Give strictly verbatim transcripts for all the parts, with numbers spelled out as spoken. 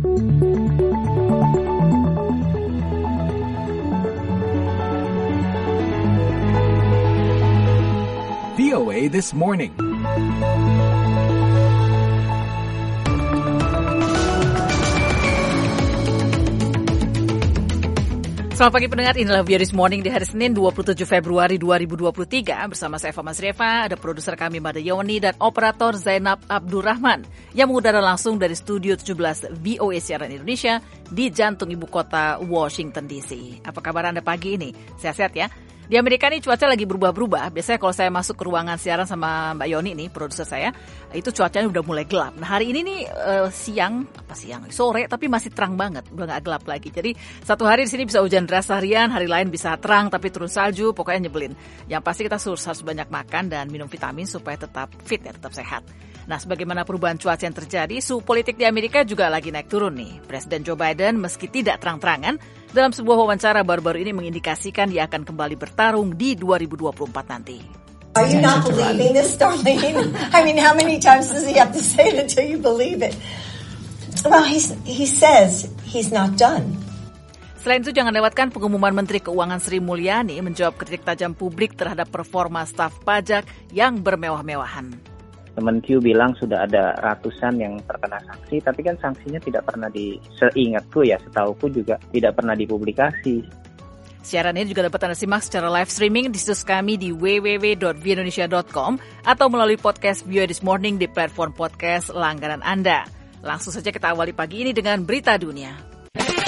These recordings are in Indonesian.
V O A This Morning. Selamat pagi pendengar, inilah V O A This Morning di hari Senin dua puluh tujuh Februari dua ribu dua puluh tiga. Bersama saya Eva Masreva, ada produser kami Mada Yoni dan operator Zainab Abdurrahman yang mengudara langsung dari Studio tujuh belas V O A Siaran Indonesia di jantung ibu kota Washington D C. Apa kabar Anda pagi ini? Sehat-sehat ya? Di Amerika ini cuaca lagi berubah-berubah. Biasanya kalau saya masuk ke ruangan siaran sama Mbak Yoni nih, produser saya, itu cuacanya udah mulai gelap. Nah hari ini nih uh, siang, apa siang, sore, tapi masih terang banget, udah nggak gelap lagi. Jadi satu hari di sini bisa hujan deras harian, hari lain bisa terang tapi turun salju, pokoknya nyebelin. Yang pasti kita harus, harus banyak makan dan minum vitamin supaya tetap fit ya, tetap sehat. Nah, sebagaimana perubahan cuaca yang terjadi, suhu politik di Amerika juga lagi naik turun nih. Presiden Joe Biden meski tidak terang-terangan, dalam sebuah wawancara baru-baru ini mengindikasikan dia akan kembali bertarung di dua ribu dua puluh empat nanti. Are you not believing this, Darlene? I mean, how many times does he have to say it until you believe it? Well, he's, he says he's not done. Selain itu, jangan lewatkan pengumuman Menteri Keuangan Sri Mulyani menjawab kritik tajam publik terhadap performa staf pajak yang bermewah-mewahan. Kemenkyu bilang sudah ada ratusan yang terkena sanksi, tapi kan sanksinya tidak pernah di, seingatku ya, setauku juga tidak pernah dipublikasi. Siaran ini juga dapat Anda simak secara live streaming di situs kami di w w w dot v indonesia dot com atau melalui podcast V O A This Morning di platform podcast langganan Anda. Langsung saja kita awali pagi ini dengan berita dunia.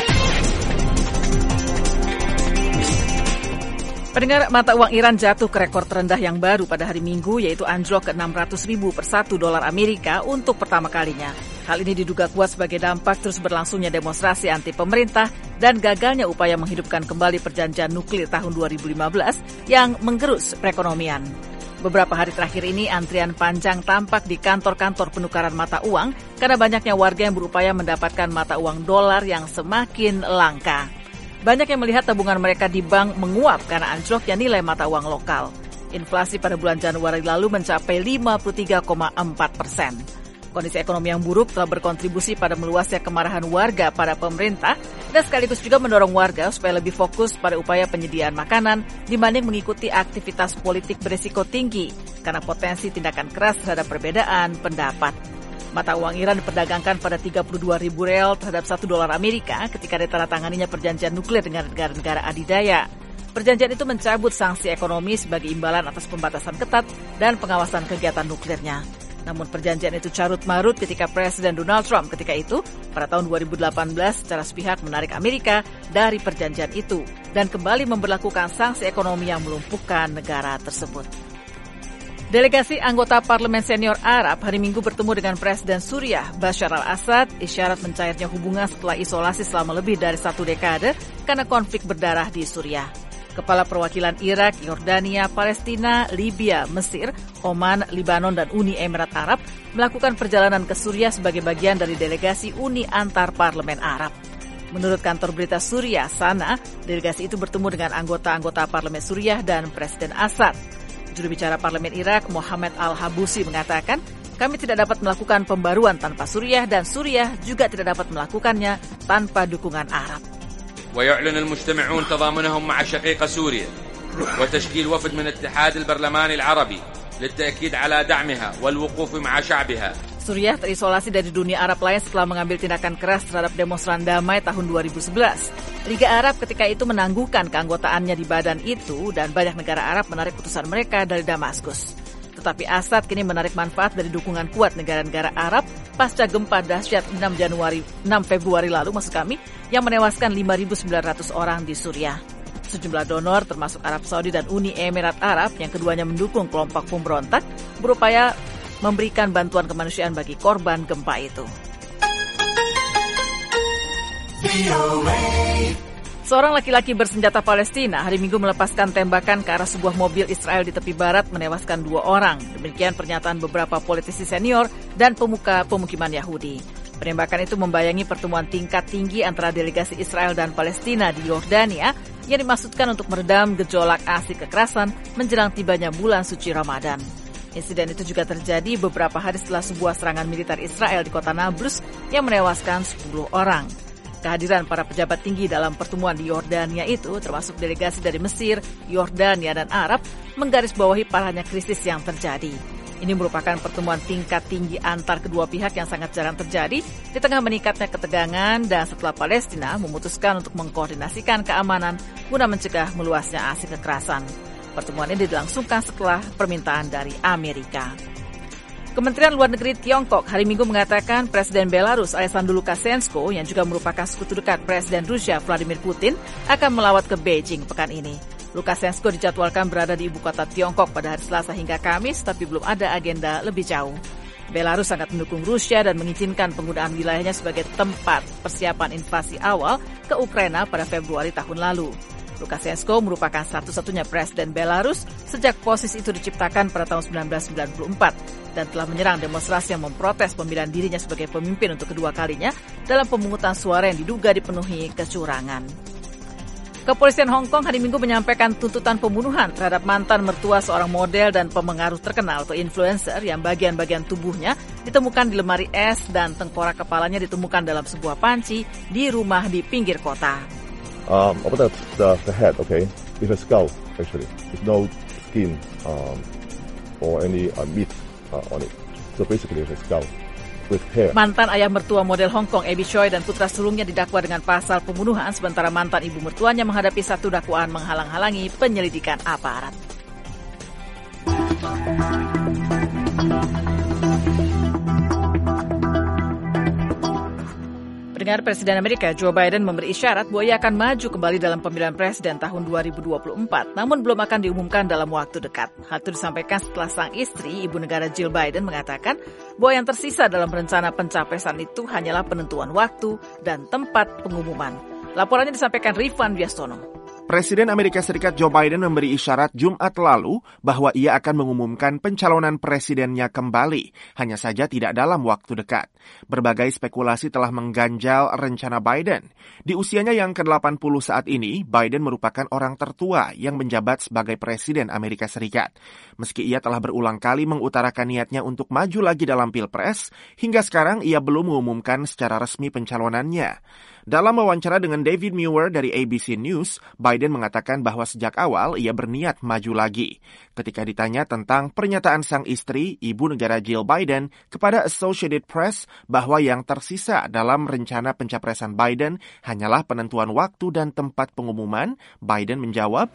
Pendengar, mata uang Iran jatuh ke rekor terendah yang baru pada hari Minggu, yaitu anjlok ke enam ratus ribu per satu dolar Amerika untuk pertama kalinya. Hal ini diduga kuat sebagai dampak terus berlangsungnya demonstrasi anti pemerintah dan gagalnya upaya menghidupkan kembali perjanjian nuklir tahun dua ribu lima belas yang menggerus perekonomian. Beberapa hari terakhir ini antrian panjang tampak di kantor-kantor penukaran mata uang karena banyaknya warga yang berupaya mendapatkan mata uang dolar yang semakin langka. Banyak yang melihat tabungan mereka di bank menguap karena anjloknya nilai mata uang lokal. Inflasi pada bulan Januari lalu mencapai lima puluh tiga koma empat persen. Kondisi ekonomi yang buruk telah berkontribusi pada meluasnya kemarahan warga pada pemerintah dan sekaligus juga mendorong warga supaya lebih fokus pada upaya penyediaan makanan dibanding mengikuti aktivitas politik berisiko tinggi karena potensi tindakan keras terhadap perbedaan pendapat. Mata uang Iran diperdagangkan pada tiga puluh dua ribu real terhadap satu dolar Amerika ketika ditandatanganinya perjanjian nuklir dengan negara-negara adidaya. Perjanjian itu mencabut sanksi ekonomi sebagai imbalan atas pembatasan ketat dan pengawasan kegiatan nuklirnya. Namun perjanjian itu carut-marut ketika Presiden Donald Trump ketika itu pada tahun dua ribu delapan belas secara sepihak menarik Amerika dari perjanjian itu dan kembali memberlakukan sanksi ekonomi yang melumpuhkan negara tersebut. Delegasi anggota Parlemen Senior Arab hari Minggu bertemu dengan Presiden Suriah Bashar al-Assad, isyarat mencairnya hubungan setelah isolasi selama lebih dari satu dekade karena konflik berdarah di Suriah. Kepala perwakilan Irak, Yordania, Palestina, Libya, Mesir, Oman, Libanon, dan Uni Emirat Arab melakukan perjalanan ke Suriah sebagai bagian dari delegasi Uni Antar Parlemen Arab. Menurut kantor berita Suriah, Sana, delegasi itu bertemu dengan anggota-anggota Parlemen Suriah dan Presiden Assad. Juru bicara Parlemen Irak, Mohammed Al-Habusi, mengatakan, kami tidak dapat melakukan pembaruan tanpa Suriah dan Suriah juga tidak dapat melakukannya tanpa dukungan Arab. ويعلن المجتمعون تضامنهم مع شقيقة سوريا وتشكيل وفد من الاتحاد البرلماني العربي للتأكيد على دعمها والوقوف مع شعبها. Suriah terisolasi dari dunia Arab lain setelah mengambil tindakan keras terhadap demonstran damai tahun dua ribu sebelas. Liga Arab ketika itu menangguhkan keanggotaannya di badan itu dan banyak negara Arab menarik utusan mereka dari Damaskus. Tetapi Assad kini menarik manfaat dari dukungan kuat negara-negara Arab pasca gempa dahsyat enam Januari, enam Februari lalu maksud kami yang menewaskan lima ribu sembilan ratus orang di Suriah. Sejumlah donor termasuk Arab Saudi dan Uni Emirat Arab yang keduanya mendukung kelompok pemberontak berupaya memberikan bantuan kemanusiaan bagi korban gempa itu. Seorang laki-laki bersenjata Palestina hari Minggu melepaskan tembakan ke arah sebuah mobil Israel di tepi barat menewaskan dua orang. Demikian pernyataan beberapa politisi senior dan pemuka pemukiman Yahudi. Penembakan itu membayangi pertemuan tingkat tinggi antara delegasi Israel dan Palestina di Yordania yang dimaksudkan untuk meredam gejolak aksi kekerasan menjelang tibanya bulan suci Ramadan. Insiden itu juga terjadi beberapa hari setelah sebuah serangan militer Israel di kota Nablus yang menewaskan sepuluh orang. Kehadiran para pejabat tinggi dalam pertemuan di Yordania itu, termasuk delegasi dari Mesir, Yordania, dan Arab, menggarisbawahi parahnya krisis yang terjadi. Ini merupakan pertemuan tingkat tinggi antar kedua pihak yang sangat jarang terjadi di tengah meningkatnya ketegangan dan setelah Palestina memutuskan untuk mengkoordinasikan keamanan guna mencegah meluasnya aksi kekerasan. Pertemuan ini dilangsungkan setelah permintaan dari Amerika. Kementerian Luar Negeri Tiongkok hari Minggu mengatakan Presiden Belarus Alexander Lukashenko yang juga merupakan sekutu dekat Presiden Rusia Vladimir Putin akan melawat ke Beijing pekan ini. Lukashenko dijadwalkan berada di ibu kota Tiongkok pada hari Selasa hingga Kamis, tapi belum ada agenda lebih jauh. Belarus sangat mendukung Rusia dan mengizinkan penggunaan wilayahnya sebagai tempat persiapan invasi awal ke Ukraina pada Februari tahun lalu. Lukashenko merupakan satu-satunya presiden Belarus sejak posisi itu diciptakan pada tahun sembilan belas sembilan puluh empat dan telah menyerang demonstrasi yang memprotes pemilihan dirinya sebagai pemimpin untuk kedua kalinya dalam pemungutan suara yang diduga dipenuhi kecurangan. Kepolisian Hong Kong hari Minggu menyampaikan tuntutan pembunuhan terhadap mantan mertua seorang model dan pemengaruh terkenal atau influencer yang bagian-bagian tubuhnya ditemukan di lemari es dan tengkorak kepalanya ditemukan dalam sebuah panci di rumah di pinggir kota. Um, about the, the head, okay, it's a skull actually. There's no skin um, or any uh, meat uh, on it. So basically it's a skull. Mantan ayah mertua model Hong Kong Abby Choi dan putra sulungnya didakwa dengan pasal pembunuhan, sementara mantan ibu mertuanya menghadapi satu dakwaan menghalang-halangi penyelidikan aparat. Pendengar, Presiden Amerika Joe Biden memberi isyarat bahwa ia akan maju kembali dalam pemilihan presiden tahun dua ribu dua puluh empat, namun belum akan diumumkan dalam waktu dekat. Hal itu disampaikan setelah sang istri, Ibu Negara Jill Biden, mengatakan bahwa yang tersisa dalam rencana pencapresan itu hanyalah penentuan waktu dan tempat pengumuman. Laporannya disampaikan Rifan Wiastono. Presiden Amerika Serikat Joe Biden memberi isyarat Jumat lalu bahwa ia akan mengumumkan pencalonan presidennya kembali, hanya saja tidak dalam waktu dekat. Berbagai spekulasi telah mengganjal rencana Biden. Di usianya yang ke delapan puluh saat ini, Biden merupakan orang tertua yang menjabat sebagai Presiden Amerika Serikat. Meski ia telah berulang kali mengutarakan niatnya untuk maju lagi dalam Pilpres, hingga sekarang ia belum mengumumkan secara resmi pencalonannya. Dalam wawancara dengan David Muir dari A B C News, Biden mengatakan bahwa sejak awal ia berniat maju lagi. Ketika ditanya tentang pernyataan sang istri, Ibu Negara Jill Biden, kepada Associated Press bahwa yang tersisa dalam rencana pencapresan Biden hanyalah penentuan waktu dan tempat pengumuman, Biden menjawab,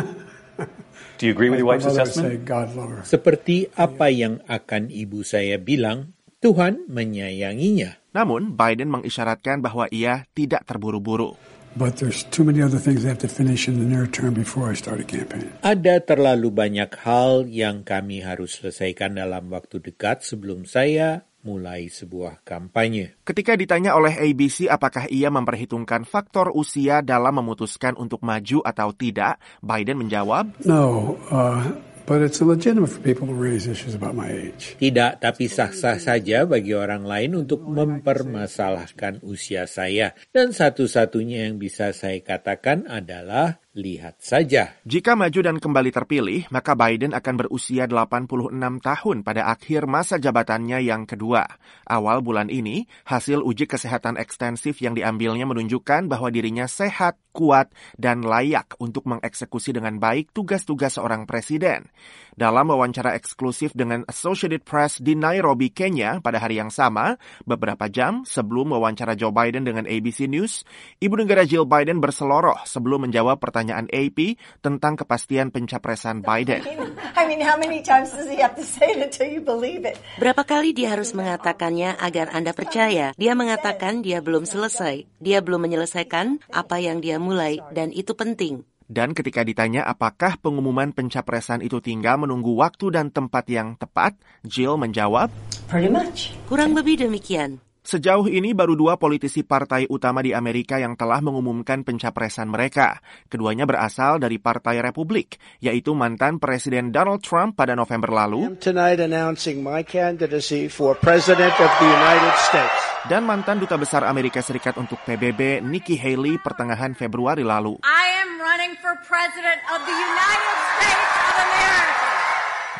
Do you agree with your wife's assessment? Seperti apa yang akan ibu saya bilang, Tuhan menyayanginya. Namun, Biden mengisyaratkan bahwa ia tidak terburu-buru. But there's too many other things I have to finish in the near term before I start a campaign. Ada terlalu banyak hal yang kami harus selesaikan dalam waktu dekat sebelum saya mulai sebuah kampanye. Ketika ditanya oleh A B C apakah ia memperhitungkan faktor usia dalam memutuskan untuk maju atau tidak, Biden menjawab, No, uh, but it's legitimate for people to raise issues about my age. Tidak, tapi sah-sah saja bagi orang lain untuk mempermasalahkan usia saya. Dan satu-satunya yang bisa saya katakan adalah lihat saja. Jika maju dan kembali terpilih, maka Biden akan berusia delapan puluh enam tahun pada akhir masa jabatannya yang kedua. Awal bulan ini, hasil uji kesehatan ekstensif yang diambilnya menunjukkan bahwa dirinya sehat, kuat, dan layak untuk mengeksekusi dengan baik tugas-tugas seorang presiden. Dalam wawancara eksklusif dengan Associated Press di Nairobi, Kenya pada hari yang sama, beberapa jam sebelum wawancara Joe Biden dengan A B C News, Ibu Negara Jill Biden berseloroh sebelum menjawab pertanyaan A P tentang kepastian pencapresan Biden. I mean, how many times does he have to say it until you believe it? Berapa kali dia harus mengatakannya agar Anda percaya? Dia mengatakan dia belum selesai. Dia belum menyelesaikan apa yang dia mulai, dan itu penting. Dan ketika ditanya apakah pengumuman pencapresan itu tinggal menunggu waktu dan tempat yang tepat, Jill menjawab, Pretty much. Kurang lebih demikian. Sejauh ini baru dua politisi partai utama di Amerika yang telah mengumumkan pencapresan mereka. Keduanya berasal dari Partai Republik, yaitu mantan Presiden Donald Trump pada November lalu, tonight announcing my candidacy for President of the United States. Dan mantan Duta Besar Amerika Serikat untuk P B B Nikki Haley pertengahan Februari lalu. I am running for President of the United States of America.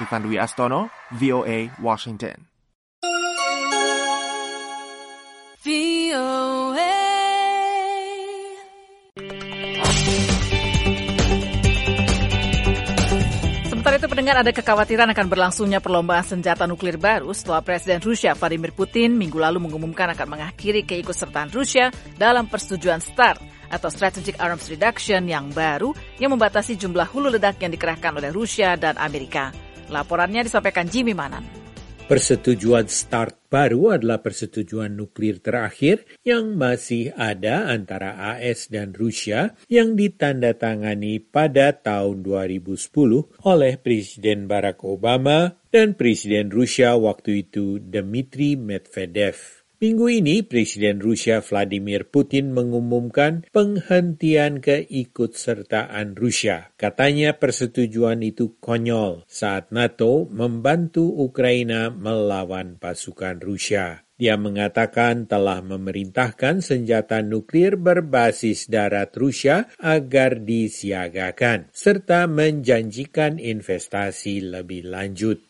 Irfan Dwi Astono, V O A, Washington. V O A. Sementara itu pendengar, ada kekhawatiran akan berlangsungnya perlombaan senjata nuklir baru setelah Presiden Rusia Vladimir Putin minggu lalu mengumumkan akan mengakhiri keikutsertaan Rusia dalam persetujuan START atau Strategic Arms Reduction yang baru yang membatasi jumlah hulu ledak yang dikerahkan oleh Rusia dan Amerika. Laporannya disampaikan Jimmy Manan. Persetujuan START baru adalah persetujuan nuklir terakhir yang masih ada antara A S dan Rusia yang ditandatangani pada tahun dua ribu sepuluh oleh Presiden Barack Obama dan Presiden Rusia waktu itu Dmitry Medvedev. Minggu ini, Presiden Rusia Vladimir Putin mengumumkan penghentian keikutsertaan Rusia. Katanya persetujuan itu konyol saat NATO membantu Ukraina melawan pasukan Rusia. Dia mengatakan telah memerintahkan senjata nuklir berbasis darat Rusia agar disiagakan, serta menjanjikan investasi lebih lanjut.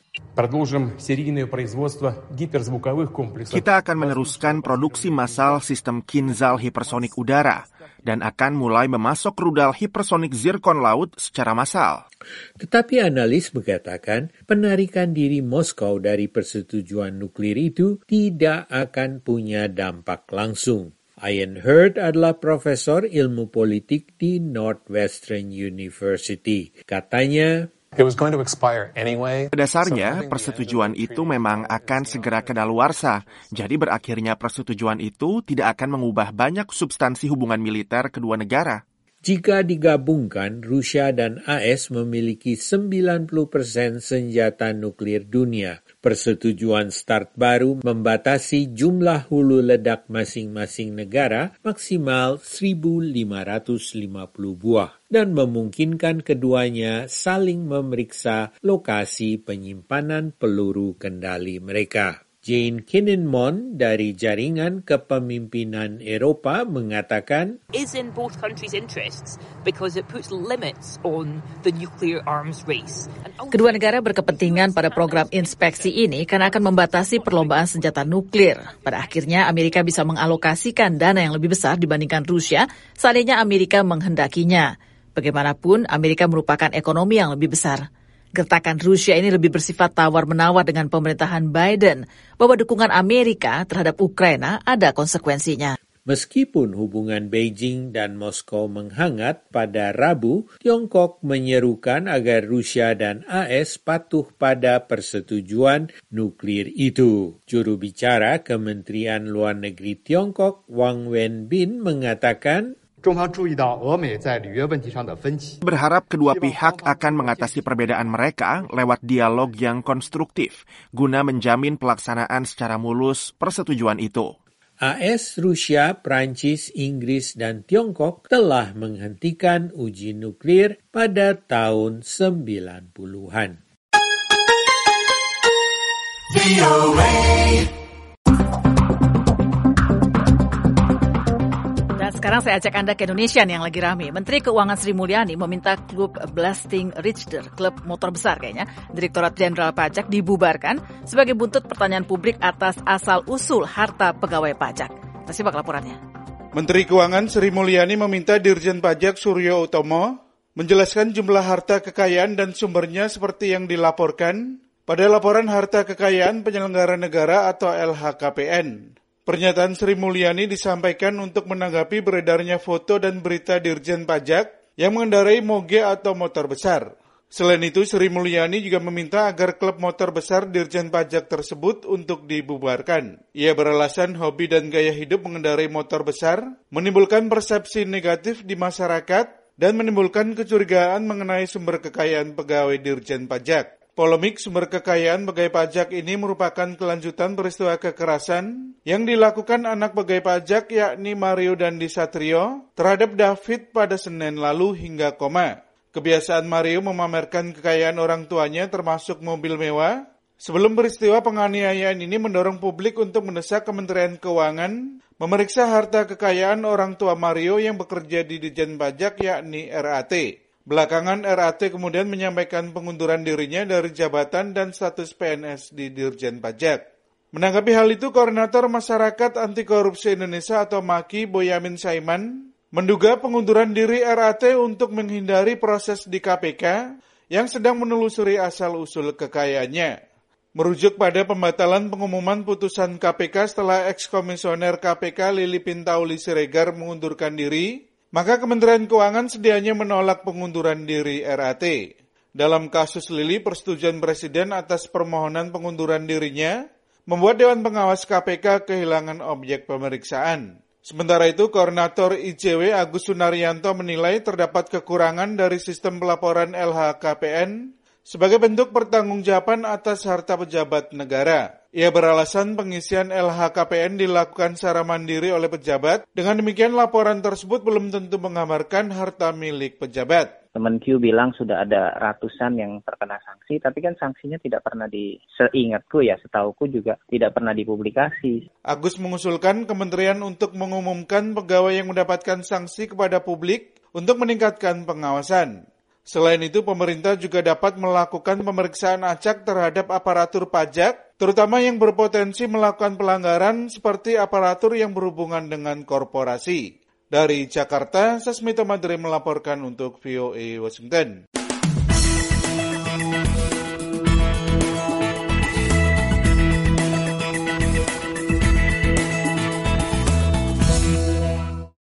Kita akan meneruskan produksi massal sistem Kinzhal hipersonik udara dan akan mulai memasok rudal hipersonik zirkon laut secara massal. Tetapi analis mengatakan penarikan diri Moskow dari persetujuan nuklir itu tidak akan punya dampak langsung. Ian Hurd adalah profesor ilmu politik di Northwestern University. Katanya, It was going to expire anyway. Dasarnya, persetujuan itu memang akan segera kadaluarsa. Jadi berakhirnya persetujuan itu tidak akan mengubah banyak substansi hubungan militer kedua negara. Jika digabungkan, Rusia dan A S memiliki sembilan puluh persen senjata nuklir dunia. Persetujuan START baru membatasi jumlah hulu ledak masing-masing negara maksimal seribu lima ratus lima puluh buah dan memungkinkan keduanya saling memeriksa lokasi penyimpanan peluru kendali mereka. Jane Kininmon dari Jaringan Kepemimpinan Eropa mengatakan, is in both countries' interests because it puts limits on the nuclear arms race. Kedua negara berkepentingan pada program inspeksi ini karena akan membatasi perlombaan senjata nuklir. Pada akhirnya Amerika bisa mengalokasikan dana yang lebih besar dibandingkan Rusia, seandainya Amerika menghendakinya. Bagaimanapun, Amerika merupakan ekonomi yang lebih besar. Gertakan Rusia ini lebih bersifat tawar-menawar dengan pemerintahan Biden, bahwa dukungan Amerika terhadap Ukraina ada konsekuensinya. Meskipun hubungan Beijing dan Moskow menghangat pada Rabu, Tiongkok menyerukan agar Rusia dan A S patuh pada persetujuan nuklir itu. Juru bicara Kementerian Luar Negeri Tiongkok, Wang Wenbin, mengatakan, berharap kedua pihak akan mengatasi perbedaan mereka lewat dialog yang konstruktif, guna menjamin pelaksanaan secara mulus persetujuan itu. A S, Rusia, Prancis, Inggris, dan Tiongkok telah menghentikan uji nuklir pada tahun sembilan puluhan. Sekarang saya ajak Anda ke Indonesia nih yang lagi rame. Menteri Keuangan Sri Mulyani meminta klub Blasting Richter, klub motor besar kayaknya, Direktorat Jenderal Pajak dibubarkan sebagai buntut pertanyaan publik atas asal-usul harta pegawai pajak. Kita simak laporannya. Menteri Keuangan Sri Mulyani meminta Dirjen Pajak Suryo Utomo menjelaskan jumlah harta kekayaan dan sumbernya seperti yang dilaporkan pada laporan harta kekayaan penyelenggara negara atau L H K P N. Pernyataan Sri Mulyani disampaikan untuk menanggapi beredarnya foto dan berita Dirjen Pajak yang mengendarai moge atau motor besar. Selain itu, Sri Mulyani juga meminta agar klub motor besar Dirjen Pajak tersebut untuk dibubarkan. Ia beralasan hobi dan gaya hidup mengendarai motor besar menimbulkan persepsi negatif di masyarakat dan menimbulkan kecurigaan mengenai sumber kekayaan pegawai Dirjen Pajak. Polemik sumber kekayaan pegawai pajak ini merupakan kelanjutan peristiwa kekerasan yang dilakukan anak pegawai pajak yakni Mario Dandi Satrio terhadap David pada Senin lalu hingga koma. Kebiasaan Mario memamerkan kekayaan orang tuanya termasuk mobil mewah. Sebelum peristiwa penganiayaan ini mendorong publik untuk mendesak Kementerian Keuangan memeriksa harta kekayaan orang tua Mario yang bekerja di Ditjen Pajak yakni R A T. Belakangan R A T kemudian menyampaikan pengunduran dirinya dari jabatan dan status P N S di Dirjen Pajak. Menanggapi hal itu, Koordinator Masyarakat Anti Korupsi Indonesia atau MAKI Boyamin Saiman menduga pengunduran diri R A T untuk menghindari proses di K P K yang sedang menelusuri asal-usul kekayaannya. Merujuk pada pembatalan pengumuman putusan K P K setelah eks-komisioner K P K Lili Pintauli Siregar mengundurkan diri, maka Kementerian Keuangan sedianya menolak pengunduran diri R A T. Dalam kasus Lili, persetujuan Presiden atas permohonan pengunduran dirinya membuat Dewan Pengawas K P K kehilangan objek pemeriksaan. Sementara itu, Koordinator I C W Agus Sunaryanto menilai terdapat kekurangan dari sistem pelaporan L H K P N sebagai bentuk pertanggungjawaban atas harta pejabat negara. Ia beralasan pengisian L H K P N dilakukan secara mandiri oleh pejabat, dengan demikian laporan tersebut belum tentu menggambarkan harta milik pejabat. Kemenq bilang sudah ada ratusan yang terkena sanksi, tapi kan sanksinya tidak pernah di, seingatku ya, setauku juga tidak pernah dipublikasi. Agus mengusulkan kementerian untuk mengumumkan pegawai yang mendapatkan sanksi kepada publik untuk meningkatkan pengawasan. Selain itu, pemerintah juga dapat melakukan pemeriksaan acak terhadap aparatur pajak, terutama yang berpotensi melakukan pelanggaran seperti aparatur yang berhubungan dengan korporasi. Dari Jakarta, Sasmito Madre melaporkan untuk V O A Washington.